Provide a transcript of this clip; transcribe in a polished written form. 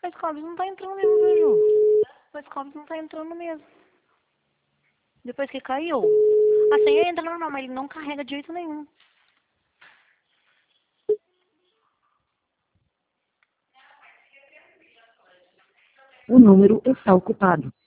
O Scobs não tá entrando mesmo, viu, Ju? O Scobs não tá entrando mesmo. Depois que caiu. A senha entra normal, mas ele não carrega de jeito nenhum. O número está ocupado.